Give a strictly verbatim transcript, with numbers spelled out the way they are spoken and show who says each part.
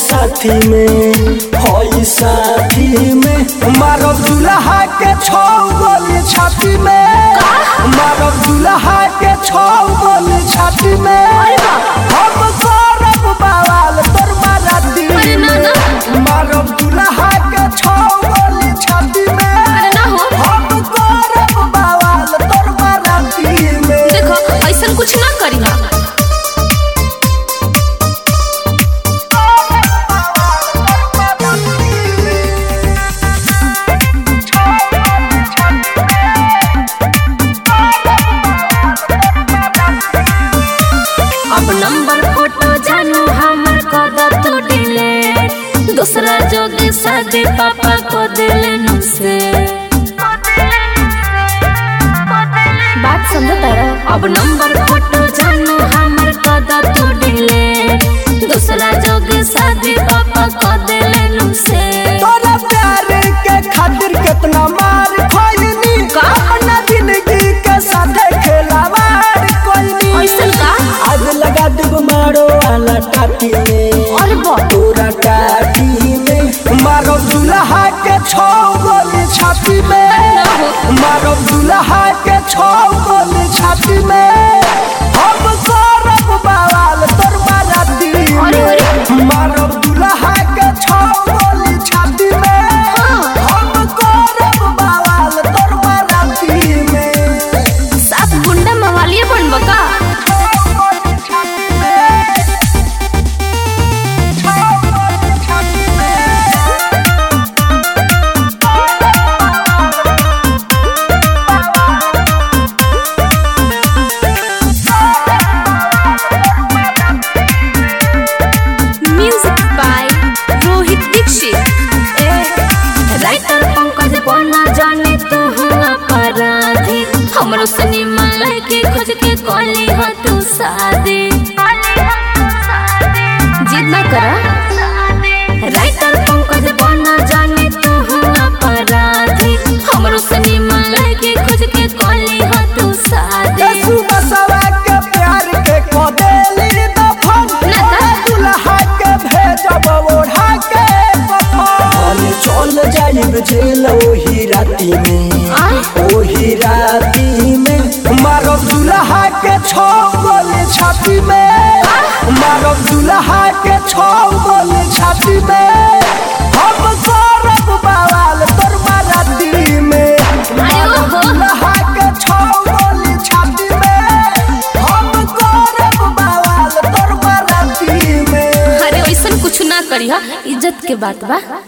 Speaker 1: साथी में होई साथी में मारब दुल्हा के छौ गोली छाती में मारब दुल्हा के छौ गोली छाती में हम करब बवाल तोर माराती में मारब दुल्हा के छौ गोली छाती में हम करब बवाल तोर माराती में।
Speaker 2: देखो ऐसा कुछ ना करी ना। अब नंबर फोटो जानू हमर कद तो डिले दूसरा जोगे शादी पापा को दिले नुसे बात समझो तारा। अब नंबर फोटो जानू हमर कद तो डिले दूसरा जोगे शादी पापा को दिले नुसे।
Speaker 1: तोरा प्यार के खातिर कितना मार खोइनी अपना जिंदगी के साथ खेलावार कोइनी
Speaker 2: ऐसन का
Speaker 1: आज लगा देब मारो वाला टाटी में
Speaker 2: अरे बा
Speaker 1: तोरा टाटी में मारो दुल्हा के छौ गोली छाती में मारो दुल्हा के छौ गोली छाती में हम करब बवाल तोर माराती में मारो दुल्हा के छौ गोली छाती में हम करब बवाल तोर माराती में।
Speaker 2: सब गुंडा मवालिया बनबा का music by Rohit Dixit. Writer Pankaj बना जाने तू अपराधी हमरो सिनेमा लेके खोज के कॉली हो तू शादी जिद ना करा। राइटर पंकज बना जाने तू अपराधी हमरो सिनेमा लेके खोज के कॉली हो तू शादी।
Speaker 1: सुबह सवा के प्यार के को देली दफन दुल्हा के भेजब ओढ़ा के कफन चल जाइब जेल ओही राती में ओही राती में मारब दुल्हा के छौ गोली छाती में मारब दुल्हा के छौ गोली छाती में हम करब बवाल तोर माराती में मारब दुल्हा के छौ गोली छाती में हम करब बवाल तोर माराती में।
Speaker 2: अरे वैसन कुछ ना करी हा इज्जत के बात बा।